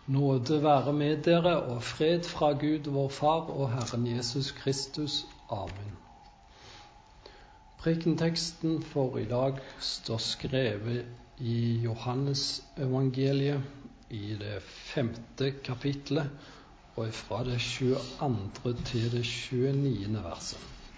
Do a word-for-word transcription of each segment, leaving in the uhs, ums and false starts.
Nåde være med dere og fred fra Gud vår Far og Herren Jesus Kristus. Amen. Prekenteksten for i dag står skrevet i Johannes evangeliet i det femte kapitlet og fra det tjueandre til det tjueniende verset.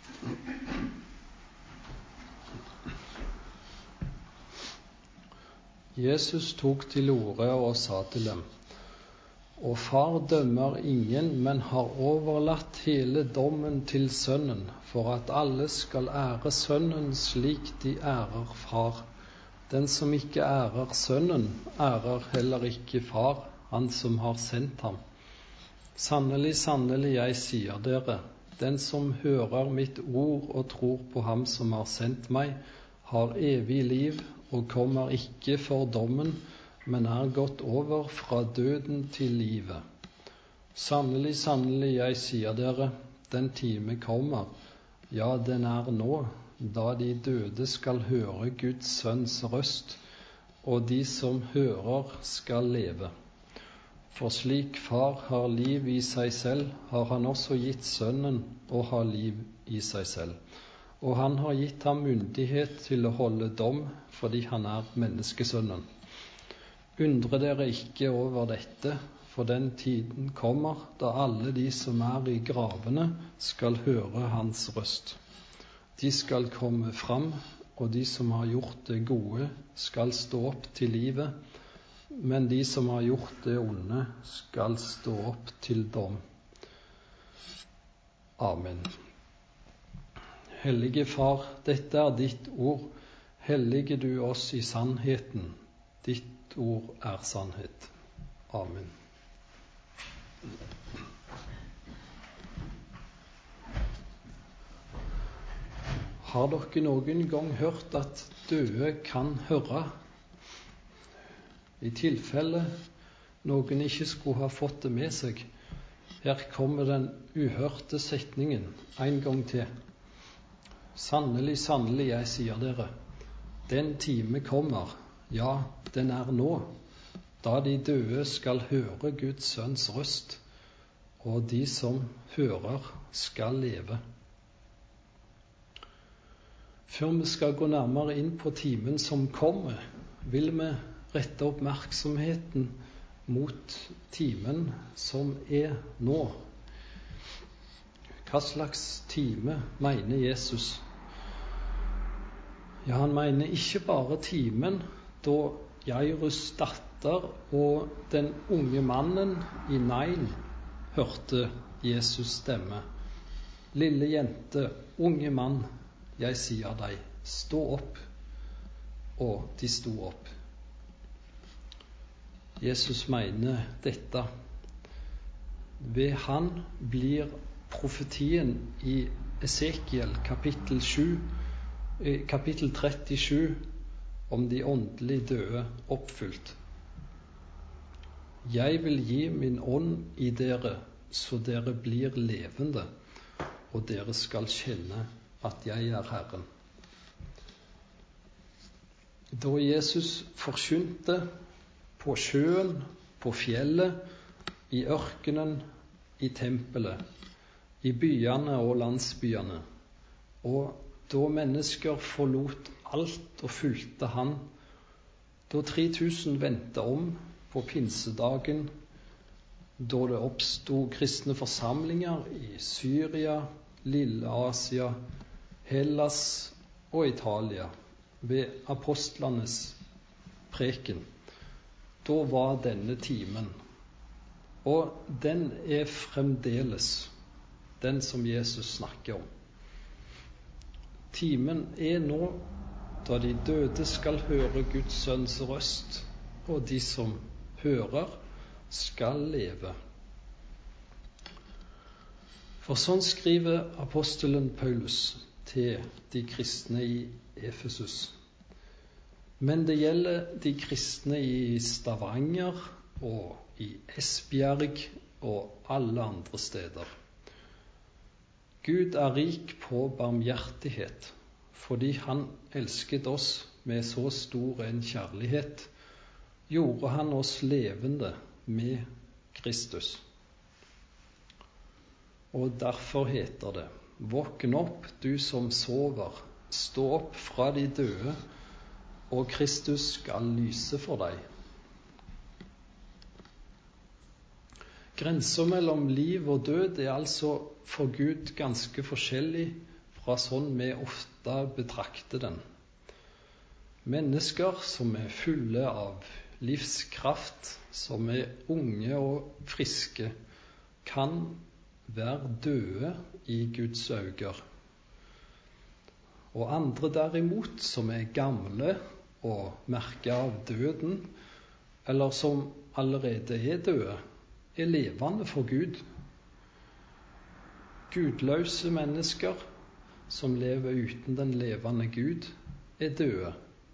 Jesus tok til orde og sa til dem: Og Far dømmer ingen, men har overlatt hele dommen til Sønnen, for at alle skal ære Sønnen slik de ærer Far. Den som ikke ærer Sønnen, ærer heller ikke Far, han som har sendt ham. Sannelig, sannelig, jeg sier dere, den som hører mitt ord og tror på ham som har sendt meg, har evig liv og kommer ikke for dommen, men er gått over fra døden til livet. Sannelig, sannelig, jeg sier dere, den time kommer, ja, den er nå, da de døde skal høre Guds sønns røst, og de som hører skal leve. For slik Far har liv i seg selv, har han også gitt Sønnen å ha liv i seg selv. Og han har gitt ham myndighet til å holde dom, fordi han er menneskesønnen. Undre dere ikke over dette, for den tiden kommer da alle de som er i gravene skal høre hans røst. De skal komme fram, og de som har gjort det gode skal stå opp til livet, men de som har gjort det onde skal stå opp til dom. Amen. Hellige Far, dette er ditt ord. Hellige du oss i sannheten. Ditt ord er sannhet. Amen. Har dere noen gang hørt at døde kan høre? I tilfelle noen ikke skulle ha fått det med seg, her kommer den uhørte setningen en gang til. Sannelig, sannelig, jeg sier dere, den time kommer, ja, den er nå, da de døde skal høre Guds sønns røst, og de som hører skal leve. Før vi skal gå nærmere inn på timen som kommer, vil vi rette oppmerksomheten mot timen som er nå. Hva slags time mener Jesus? Ja, han mener ikke bare timen da Jairus' datter og den unge mannen i Nain hørte Jesus stemme. Lille jente, unge mann, jeg sier deg, stå opp. Og de sto opp. Jesus mener dette. Ved han blir profetien i Esekiel kapittel sju, kapittel trettisju, om de åndelig døde oppfylt. Jeg vil gi min ånd i dere, så dere blir levende, og dere skal kjenne at jeg er Herren. Da Jesus forkynte på sjøen, på fjellet, i ørkenen, i tempelet, i byene og landsbyene, og da mennesker forlot alt og fulgte han, da tre tusen vendte om på pinsedagen, da det oppstod kristne forsamlinger i Syria, Lille Asia, Hellas og Italia, ved apostlenes preken, da var denne timen, og den er fremdeles den som Jesus snakker om. Timen er nå da de døde skal høre Guds sønns røst, og de som hører skal leve. For sånn skriver apostelen Paulus til de kristne i Efesus. Men det gjelder de kristne i Stavanger og i Esbjerg og alle andre steder. Gud er rik på barmhjertighet, fordi han elsket oss med så stor en kjærlighet, gjorde han oss levende med Kristus. Og derfor heter det: Våkn opp, du som sover, stå opp fra de døde, og Kristus skal lyse for deg. Grensen mellom liv og død er altså for Gud ganske forskjellig fra sånn vi ofte betrakter den. Mennesker som er fulle av livskraft, som er unge og friske, kan være døde i Guds øyne. Og andre derimot, som er gamle og merker av døden, eller som allerede er døde, er levende for Gud. Gudløse mennesker som lever uten den levende Gud, er døde.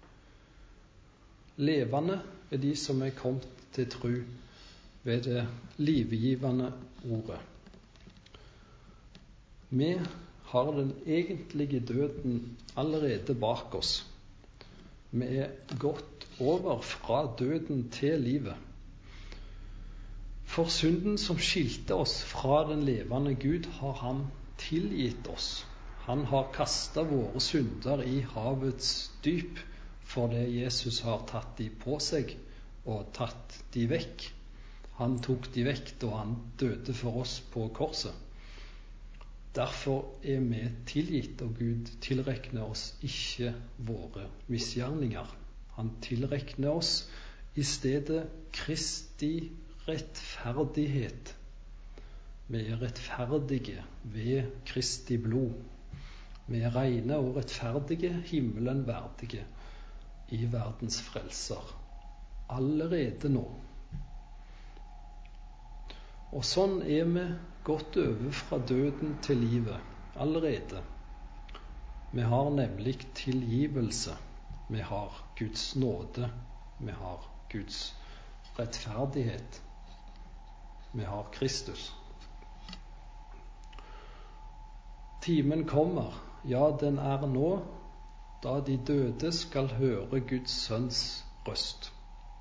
Levende er de som er kommet til tro ved det livgivende ordet. Vi har den egentlige døden allerede bak oss. Vi er gått over fra døden til livet. For synden som skilte oss fra den levende Gud, har han tilgitt oss. Han har kastet våre synder i havets dyp, fordi Jesus har tatt de på seg og tatt de vekk. Han tok de vekk da han døde for oss på korset. Derfor er vi tilgitt, og Gud tilrekner oss ikke våre misgjerninger. Han tilrekner oss i stedet Kristi rettferdighet. Vi er rettferdige ved Kristi blod. Vi er rene og rettferdige, himmelen verdige, i verdens frelser. Allerede nå. Og sånn er vi gått over fra døden til livet allerede. Vi har nemlig tilgivelse. Vi har Guds nåde. Vi har Guds rettferdighet. Vi har Kristus. Timen kommer, ja, den er nå, da de døde skal høre Guds sønns røst.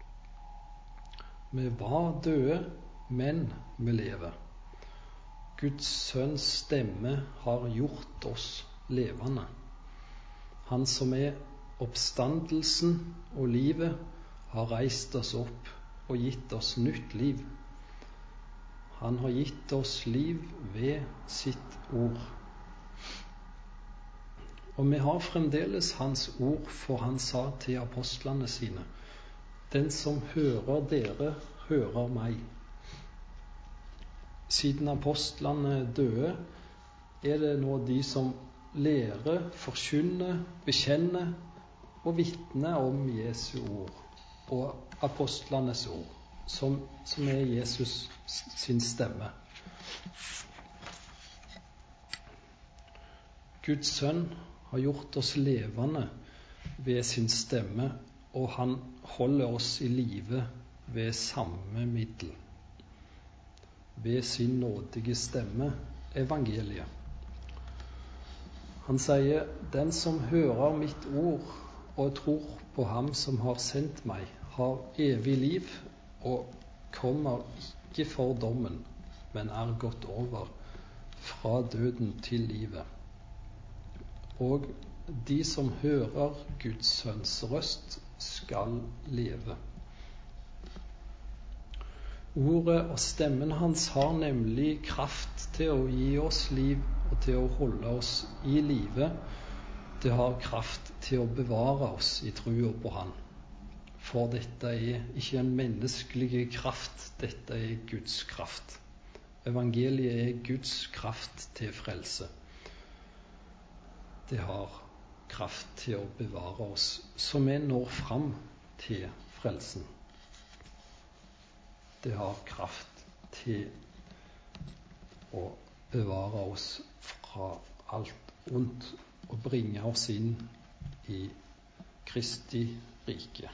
Vi var døde, men vi lever. Guds sønns stemme har gjort oss levende. Han som er oppstandelsen og livet, har reist oss opp og gitt oss nytt liv. Han har gitt oss liv ved sitt ord. Og vi har fremdeles hans ord, for han sa til apostlene sine: Den som hører dere, hører meg. Siden apostlene døde, er det nå de som lærer, forkynner, bekjenner og vitner om Jesu ord og apostlenes ord, som, som er Jesus sin stemme. Guds sønn har gjort oss levende ved sin stemme, og han holder oss i live ved samme middel. Ved sin nådige stemme, evangeliet. Han sier: Den som hører mitt ord og tror på ham som har sendt meg, har evig liv og kommer ikke for dommen, men er gått over fra døden til livet. Og de som hører Guds sønns røst, skal leve. Ordet og stemmen hans har nemlig kraft til å gi oss liv og til å holde oss i live. Det har kraft til å bevare oss i trua på han. For dette er ikke en menneskelig kraft, dette er Guds kraft. Evangeliet er Guds kraft til frelse. Det har kraft til å bevare oss, så vi når fram til frelsen. Det har kraft til å bevare oss fra alt ondt og bringe oss inn i Kristi rike.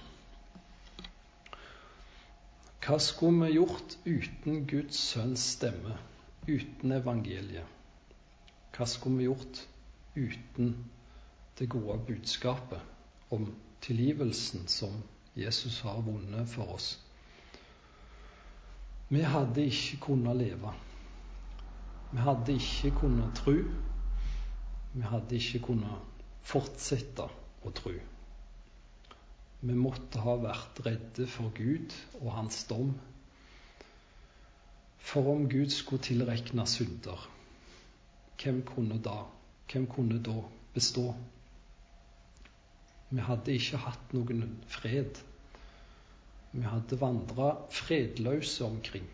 Hva skulle vi gjort uten Guds sønns stemme, uten evangeliet? Hva skulle vi gjort uten det gode budskapet om tilgivelsen som Jesus har vunnet for oss? Vi hadde ikke kunnet leve. Vi hadde ikke kunnet tro. Vi hadde ikke kunnet fortsette å tro. Vi måtte ha vært redde for Gud og hans dom. For om Gud skulle tilrekne synder, hvem kunne da, hvem kunne da bestå? Vi hadde ikke hatt noen fred. Vi hadde vandret fredløse omkring.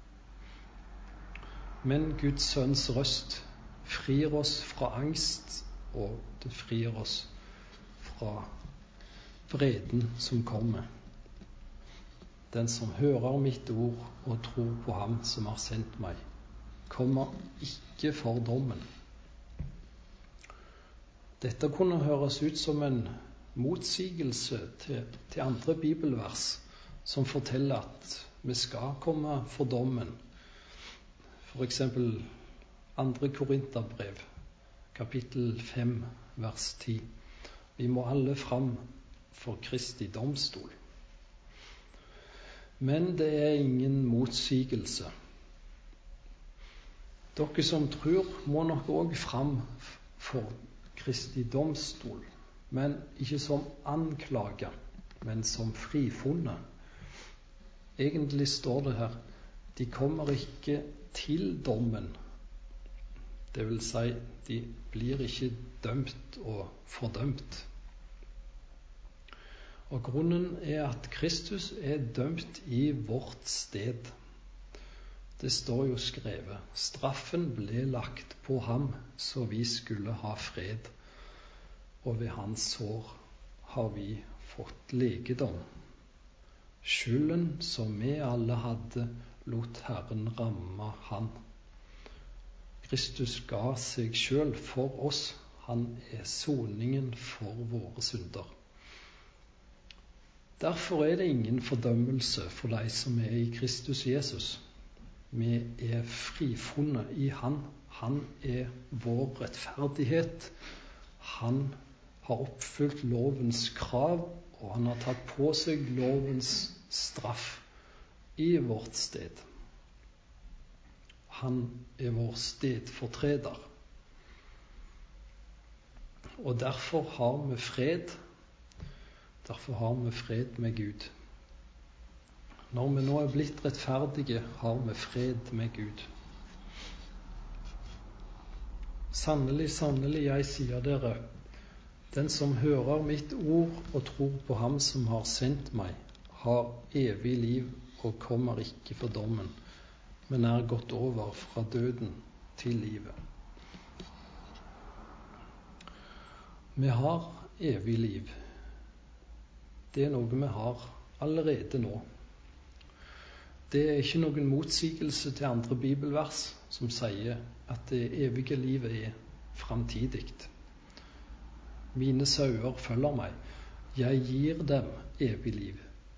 Men Guds sønns røst frir oss fra angst, og det frir oss fra vreden som kommer. Den som hører mitt ord og tror på ham som har sendt meg, kommer ikke for dommen. Dette kunne høres ut som en motsigelse til, til andre bibelvers som forteller at vi skal komme for dommen. For eksempel andre Korinterbrev, kapittel fem, vers ti. Vi må alle fram for Kristi domstol. Men det er ingen motsigelse. Dere som tror, må nok også fram for Kristi domstol, men ikke som anklaget, men som frifunnet. Egentlig står det her, de kommer ikke til dommen. Det vil si, de blir ikke dømt og fordømt. Og grunnen er at Kristus er dømt i vårt sted. Det står jo skrevet, straffen ble lagt på ham, så vi skulle ha fred, og ved hans sår har vi fått legedom. Skylden som vi alle hadde, lot Herren ramme han. Kristus ga seg selv for oss. Han er soningen for våre synder. Derfor er det ingen fordømmelse for de som er i Kristus Jesus. Vi er frifunnet i han. Han er vår rettferdighet. Han har oppfylt lovens krav, og han har tatt på seg lovens straff i vårt sted. Han er vår stedfortreder. Og derfor har vi fred. Derfor har vi fred med Gud. Når vi nå er blitt rettferdige, har vi fred med Gud. Sannelig, sannelig, jeg sier dere, den som hører mitt ord og tror på ham som har sendt meg, har evig liv og kommer ikke for dommen, men er gått over fra døden til livet. Vi har evig liv. Det er noe vi har allerede nå. Det er ikke noen motsigelse til andre bibelvers som sier at det evige livet er framtidig. Mine sauer følger meg. Jeg gir dem evig liv.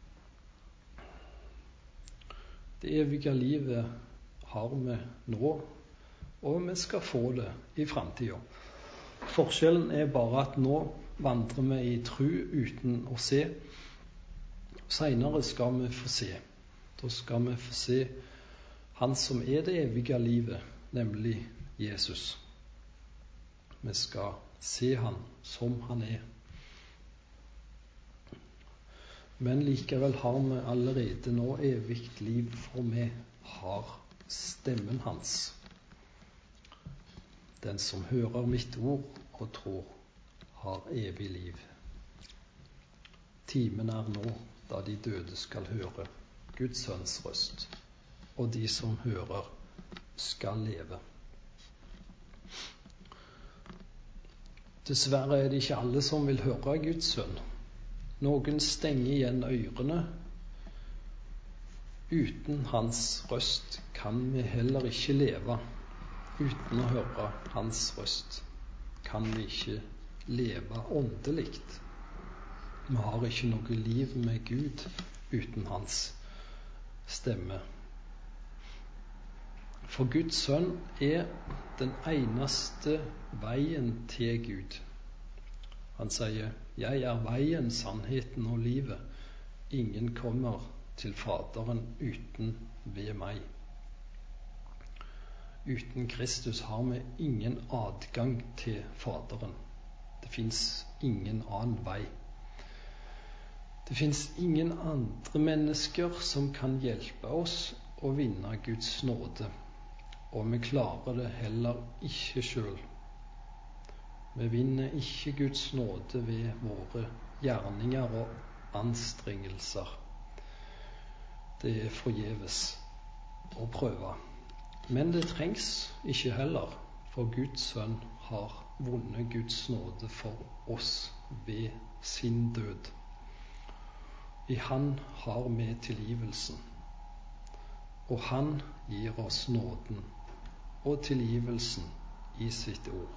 Det evige livet har vi nå, og vi skal få det i framtiden. Forskjellen er bare at nå vandrer vi i tro uten å se. Senere skal vi få se. Da skal vi få se han som er det evige livet, nemlig Jesus. Vi skal se han som han er. Men likevel har vi allerede nå evig liv, for vi har stemmen hans. Den som hører mitt ord og tror, har evig liv. Timen er nå da de døde skal høre Guds sønns røst, og de som hører skal leve. Dessverre er det ikke alle som vil høre Guds sønn. Noen stenger igjen ørene. Uten hans røst kan vi heller ikke leve. Uten å høre hans røst kan vi ikke leve åndelig. Vi har ikke noe liv med Gud uten hans stemme. For Guds sønn er den eneste veien til Gud. Han sier, jeg er veien, sannheten og livet. Ingen kommer til Faderen uten ved meg. Uten Kristus har vi ingen adgang til Faderen. Det fins ingen annen vei. Det fins ingen andre mennesker som kan hjelpe oss å vinne Guds nåde, og vi klarer det heller ikke sjøl. Vi vinner ikke Guds nåde ved våre gjerninger og anstrengelser. Det er forgjeves å prøve. Men det trengs ikke heller, for Guds sønn har vunnet Guds nåde for oss ved sin død. I han har vi tilgivelsen, og han gir oss nåden og tilgivelsen i sitt ord.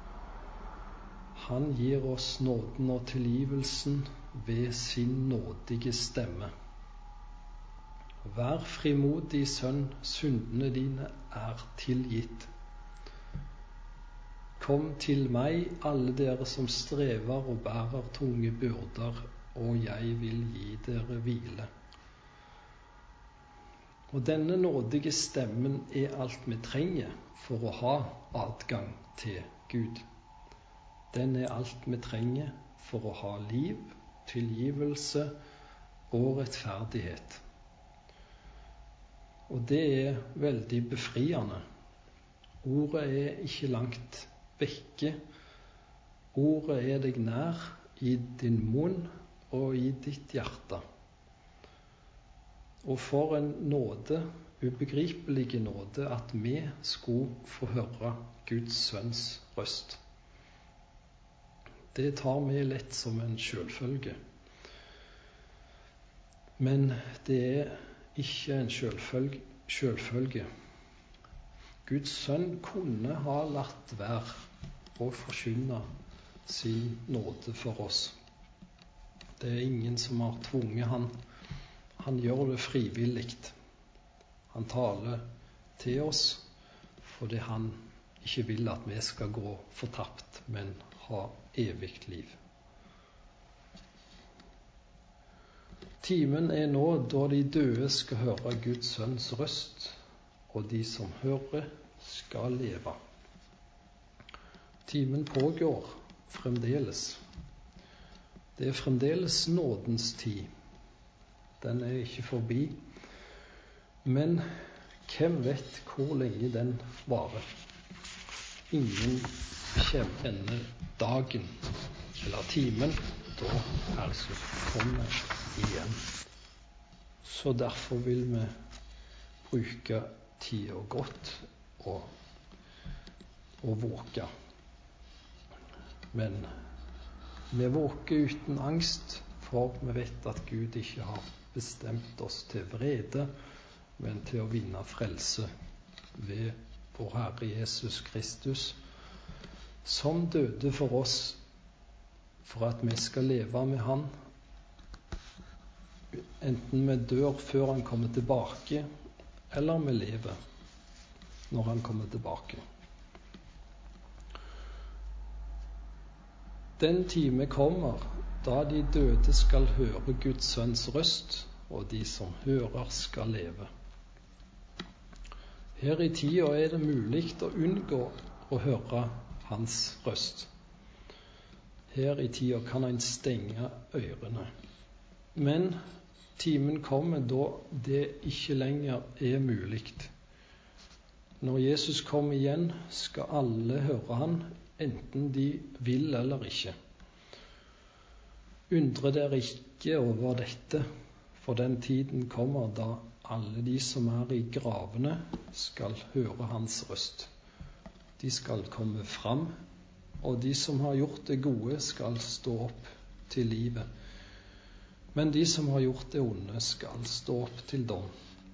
Han gir oss nåden og tilgivelsen ved sin nådige stemme. Vær frimodig, sønn, syndene dine er tilgitt. Kom til meg, alle dere som strever og bærer tunge byrder, og jeg vil gi dere hvile. Og denne nådige stemmen er alt vi trenger for å ha adgang til Gud. Den er alt vi trenger for å ha liv, tilgivelse og rettferdighet. Og det er veldig befriende. Ordet er ikke langt vekke. Ordet er deg nær i din munn og i ditt hjerte. Og for en nåde, ubegripelige nåde, at vi skulle få høre Guds sønns røst. Det tar vi lett som en selvfølge. Men det er ikke en selvfølge. selvfølge. Guds sønn kunne ha latt være å forkynne sin nåde for oss. Det er ingen som har tvunget han. Han gjør det frivillig. Han taler til oss fordi han ikke vil at vi skal gå fortapt, men ha evig liv. Timen er nå da de døde skal høre Guds sønns røst, og de som hører skal leve. Timen pågår fremdeles. Det er fremdeles nådens tid. Den er ikke forbi. Men hvem vet hvor lenge den varer? Ingen kjenner dagen eller timen da Jesus kommer igjen. Så derfor vil vi bruke tida godt og, og våke. Men vi våker uten angst, for vi vet at Gud ikke har bestemt oss til vrede, men til å vinne frelse ved vår Herre Jesus Kristus, som døde for oss, for at vi skal leve med Han, enten vi dør før Han kommer tilbake, eller vi lever når Han kommer tilbake. Den time kommer da de døde skal høre Guds sønns røst, og de som hører skal leve. Her i tida er det mulig å unngå å høre hans røst. Her i tida kan en stenge ørene. Men timen kommer da det ikke lenger er mulig. Når Jesus kommer igjen, skal alle høre han, enten de vil eller ikke. Undre dere ikke over dette, for den tiden kommer da alle de som er i gravene skal høre hans røst. De skal komme fram, og de som har gjort det gode skal stå opp til livet. Men de som har gjort det onde skal stå opp til dom.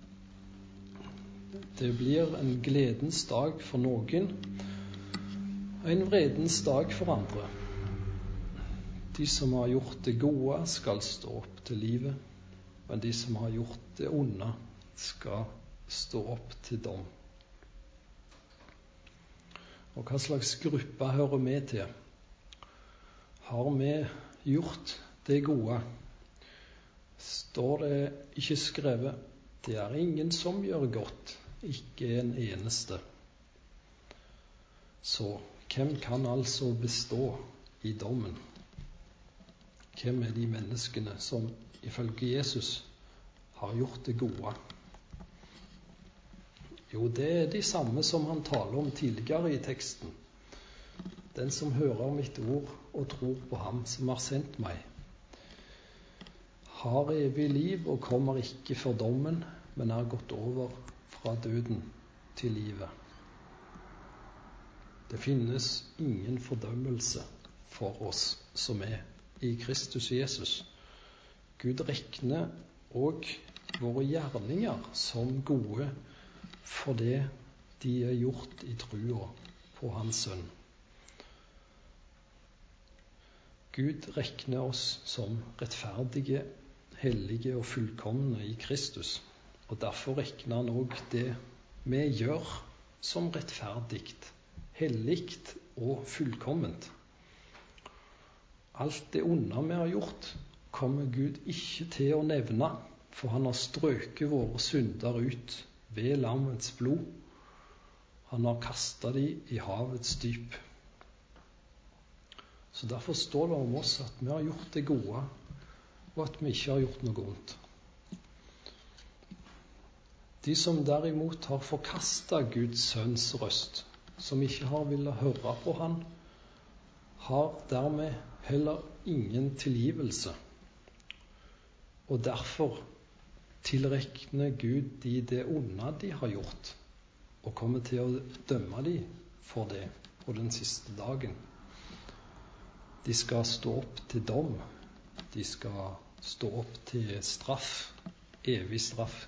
Det blir en gledens dag for noen, en vredens dag for andre. De som har gjort det gode skal stå opp til livet, men de som har gjort det onde skal stå opp til dom. Og hva slags gruppe hører vi til? Har vi gjort det gode? Står det ikke skrevet: Det er ingen som gjør godt, ikke en eneste. Så hvem kan altså bestå i dommen? Hvem er de menneskene som ifølge Jesus har gjort det gode? Jo, det er de samme som han taler om tidligere i teksten. Den som hører mitt ord og tror på ham som har sendt meg, har evig liv og kommer ikke for dommen, men er gått over fra døden til livet. Det finnes ingen fordømmelse for oss som er i Kristus Jesus. Gud regner og våre gjerninger som gode for det de er gjort i trua på hans sønn. Gud regner oss som rettferdige, hellige og fullkomne i Kristus, og derfor regner han også det vi gjør som rettferdig, helligt og fullkomment. Alt det onde vi har gjort, kommer Gud ikke til å nevne, for han har strøket våre synder ut ved lammets blod. Han har kastet de i havets dyp. Så derfor står det om oss at vi har gjort det gode, og at vi ikke har gjort noe ondt. De som derimot har forkastet Guds sønns røst, som ikke har villet høre på han, har dermed heller ingen tilgivelse. Og derfor tilrekner Gud de det onde de har gjort, og kommer til å dømme de for det på den siste dagen. De skal stå opp til dom. De skal stå opp til straff, evig straff.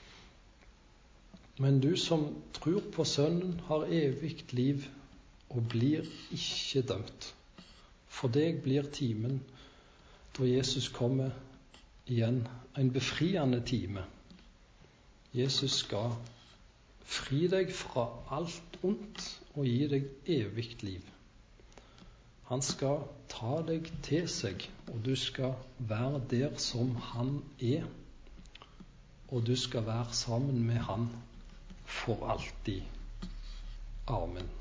Men du som tror på Sønnen, har evigt liv og blir ikke dømt. For deg blir timen da Jesus kommer igjen en befriende time. Jesus skal fri deg fra alt ondt og gi deg evigt liv. Han skal ta deg til seg, og du skal være der som han er, og du skal være sammen med han for alltid. Amen.